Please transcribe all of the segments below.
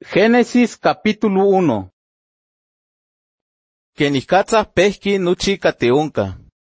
Génesis capítulo 1. Kenikatza pehki nuchi kateonka.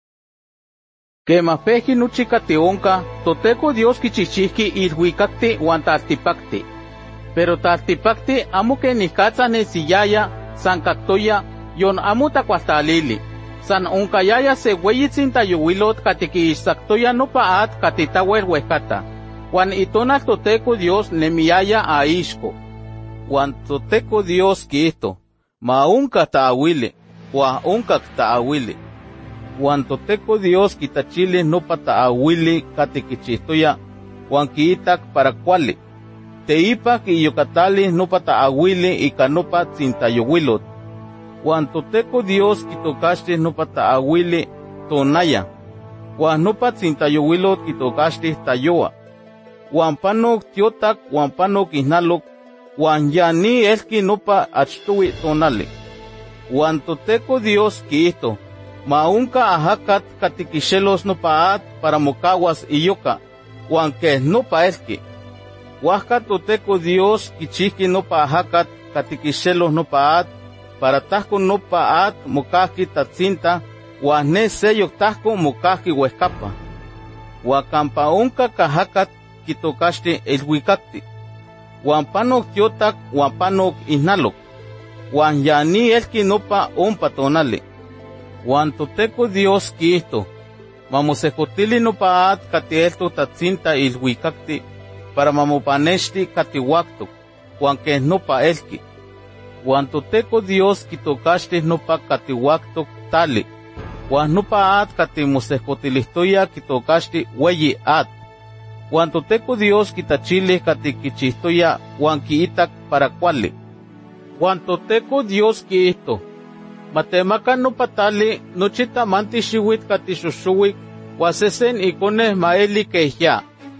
Quema pehki nuchi kateonka, Toteco Dios kichichihki ilhuicacti uan taltipacti. Pero taltipacti amo kenikatza nesiyaya, san cactoya, yon amo tacualtalili. San onkayaya se weyitzin tayuwilot katikiixsactoya no paat katitawel huescata. Juan itonal Toteco Dios nemiyaya aishko. Juan Toteco Dios quito, ma unka taawili, wa unka taawili. Juan Toteco Dios kitachili no pa taawili katikichistoya, Juan kiitak para kuali. Teipa ki yokatali no pa taawili ika no pa tsintayowilot. Juan Toteco Dios kitokashti no pa taawili tonaya. Juan no pa tsintayowilot kitokashti tayoa. Juan panok tiotak, Juan panok ihnalok, Juan yani elki nopa achtuwi tonali. Juan Toteco Dios kiito, maunka ahakat katikixelos nopaat para mokawas iyoka, Juan ke nopa elki. Huasca Toteco Dios kichihki nopa ahakat katikixelos nopaat para tahko nopaat mokahki tatzinta, Juan ne seyok tahko mokahki huescapa. Huan kampa unka kahakat kitokashti elhuicacti. Juan panok tiotak, Juan panok ihnalok. Juan yani elki nopa ompa tonali. Juan Toteco Dios kiito, mamosejotili nopa at katielto tatzinta ilhuicacti, para mamopaneshti katiwaktok, Juan ke nopa elki. Juan Toteco Dios kitokashti nopa katiwaktok tali. Juan nopa at katimosejotilistoya kitokashti weyi at. Juan Toteco Dios kitachili katikichistoya, Juan kiitak para kuali. Juan Toteco Dios kiito, matemaka no patali, nochita manti shiwit katishushuwik, wasesen ikone maeli kehya.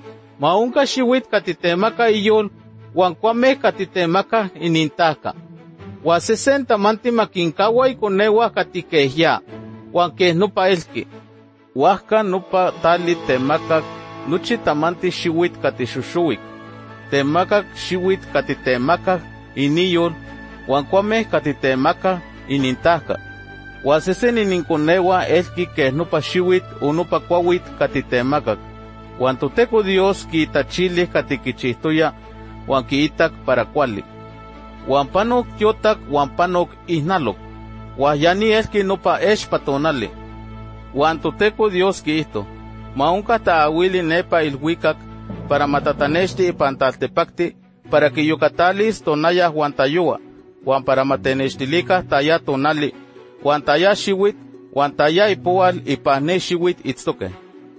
Maunka shiwit katitemaka iyol, Juan kwame katitemaka inintaka. Wasesen tamanti makinkawa ikonewa katikehya, Juan ke nopa elki. Huasca nopa tali temaka nuchi tamanti shiwit katishushuwik. Temaka shiwit katitemaka iniyol, Juan kwame katitemaka inintaka. Wasesen ininkonewa elki ke nopa shiwit o nopa kwawit katitemaka. Juan Toteco Dios kitachili katikichistoya, Juan kiitak para kuali. Juan panok tiotak, Juan panok ihnalok. Juan yani elki nopa patonali. Juan Toteco Dios kiito, maunka taawili nepa ilhuicac para matataneshti ipantaltepacti para que yokatalis tonaya Juan tayoa, Juan para mateneshtilika taya tonali, Juan taya shiwit, Juan taya ipoal ipahne shiwit itztoke.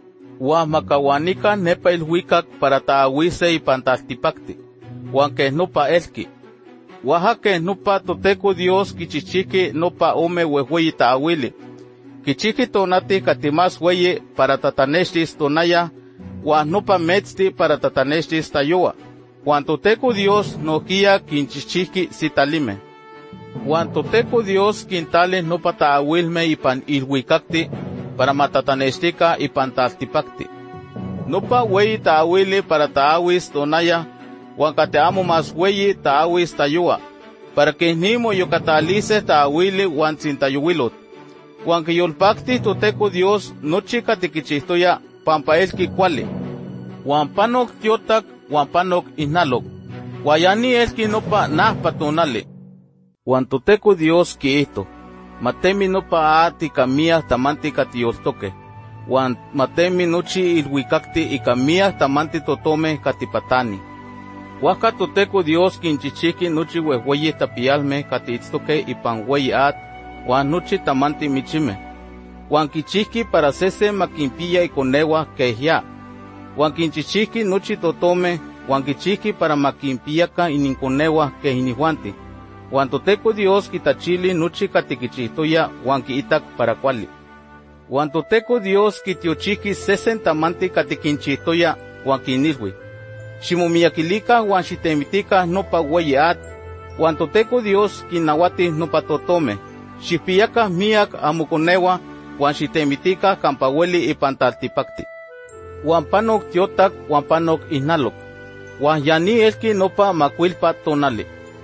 Juan makawanika nepa ilhuicac para taawise ipantaltipacti, Juan ke nopa elki. Waha ke nopa Toteco Dios kichichiki nopa ome wehueyi taawili. Kichiki tonati katimas weye para tataneshtis tonaya, Juan nopa metzti para tataneshtis tayoa. Juan Toteco Dios nokia kinchichiki sitalime. Juan Toteco Dios quintale nopa taawilme ipan ilhuicacti para matatanestika ipan taltipacti. Nopa weyi taawili para taawis tonaya, Juan kateamo mas weyi taawis tayoa, para que nimo yokatalice taawili Juan tsintayuwilot. Juan kiyolpakti Toteco Dios nochi katikichistoya pampa elki kuali. Juan panok tiotak, Juan panok ihnalok. Guayani elki nopa nahpa tonali. Juan Toteco Dios kiito, matemi nopa ati kamia tamanti katiyoltoke. Juan matemi nochi ilhuicacti ikamia tamanti totome katipatani. Huasca Toteco Dios kinchichiki nochi wehueyi tapialme katiitztoke ipan weyi at, Juan nochi tamanti michime. Juan kichiki para sese makinpiya ikonewa kehya. Juan kinchichiki nochi totome, Juan kichiki para makinpiyaka ininkonewa kehinihuanti. Juan Toteco Dios kitachili nochi katikichistoya, Juan kiitak para kuali. Juan Toteco Dios kitiochiki sesen tamanti katikinchistoya, Juan kinilhui. Shimomiyakilika Juan xitemitika nopa weyi at, Juan Toteco Dios kinawati nopa totome. Xipiyaka miak amukonewa, Juan xitemitika kampaweli ipantaltipacti. Juan panok tiotak, Juan panok ihnalok. Juan yani elki nopa makuilpa tonali.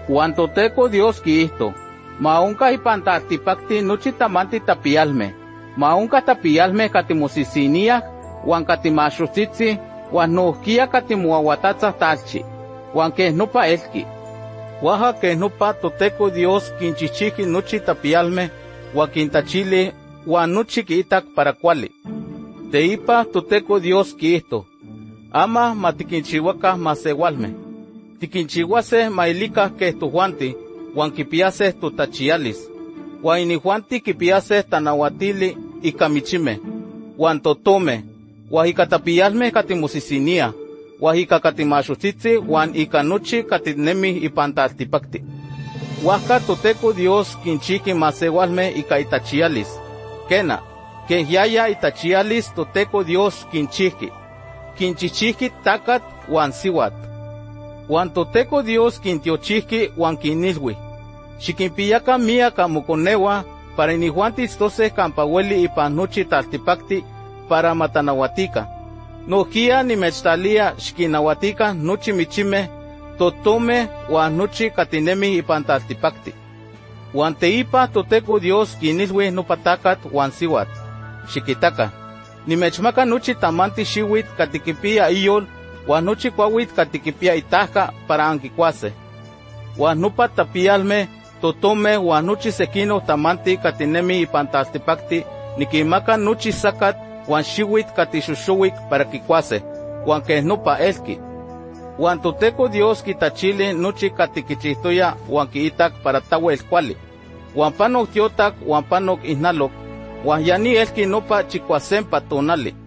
Huan toteco Dios quisto, ma onca ipan taltipacti nochi tamanti tapialme, ma onca tapialme catimosisiniac, huan catimaxotzitzi, huan nohquia catimuahuatatzah talchi, huan queh nopa elqui. Huaja queh nopa toteco Dios quinchichihqui nochi tapialme, huan quintachili, huan nochi quiitac para cuali. Teipa toteco Dios quisto, ama ma tiquinchihuacah masewalme, tiquinchihuaseh mailicah queh tohuanti, huan quipiaseh totachialis, huan inihuanti quipiaseh tanauatili ica michimeh, huan totomeh, huan ica tapialmeh catimosisiniah, huan ica catimaxotzitzi, huan ica nochi catinemih ipan taltipacti. Huajca toteco Dios quinchihqui masewalmeh ica itachialis, quena, queh yaya itachialis toteco Dios quinchichihqui tacat huan siuat. Huan toteco Dios quintiochihqui huan quinilhui, xiquimpiyaca miac amoconeuah para inihuanti itztoseh campa ueli ipan nochi taltipacti para matanauatica. Nohquia nimechtalia xiquinauatica nochi michimeh, totomeh huan nochi catinemih ipan taltipacti. Huan teipa toteco Dios quinilhui nopa tacat huan siuat, xiquitaca, nimechmaca nochi tamanti xiuitl catiquipia iyol, huan nochi cuauitl catiquipia itajca para anquicuaseh. Huan nopa tapialmeh, totomeh huan nochi sequinoh tamanti catinemih ipan taltipacti, niquinmaca nochi sacat huan xiuitl catixoxoic para quicuaseh, huan queh nopa elqui. Huan toteco Dios quitachili nochi catiquichihtoya huan quiitac para tauel cuali. Huan panoc tiotac huan panoc ihnaloc, huan ya ni elqui nopa chicuasempa tonali.